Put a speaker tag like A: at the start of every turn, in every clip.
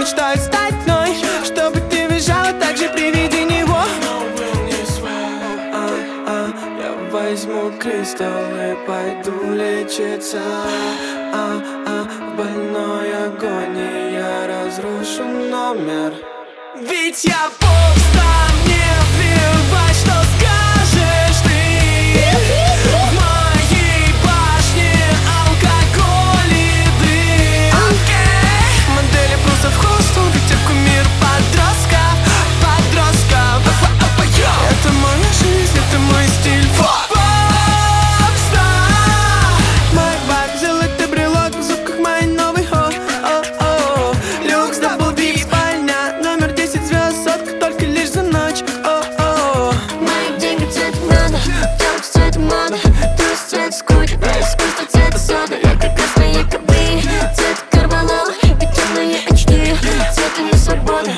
A: мечтаю стать мной, чтобы ты визжала так же при виде него. Я возьму кристалл и пойду лечиться. В больной агонии я разрушу номер. Ведь я попста, мне плевать, что скажешь ты. В моей башне алкоголь и дым. Модели просто в хостел, ведь я кумир подростков. Это моя жизнь, это мой стиль. Попста. Мой баг, золотой брелок в зубках, мой новый хо. Люкс, дабл дип, спальня, номер 10 звезд, сотка только лишь за ночь.
B: Мои деньги цвет надо, так цвет мода, плюс цвет скуки, искусство цвета сода. Я как красная якобы, цвет карвалола и темные очки, цветами свободы.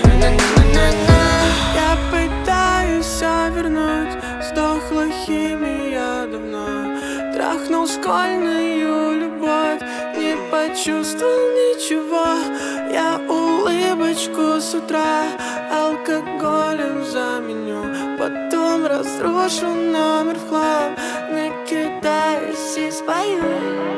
A: Я пытаюсь все вернуть, сдохла химия давно. Трахнул школьную любовь, не почувствовал ничего. Я улыбочку с утра алкоголем заменю, потом разрушу номер в хлам, накидаюсь и спою.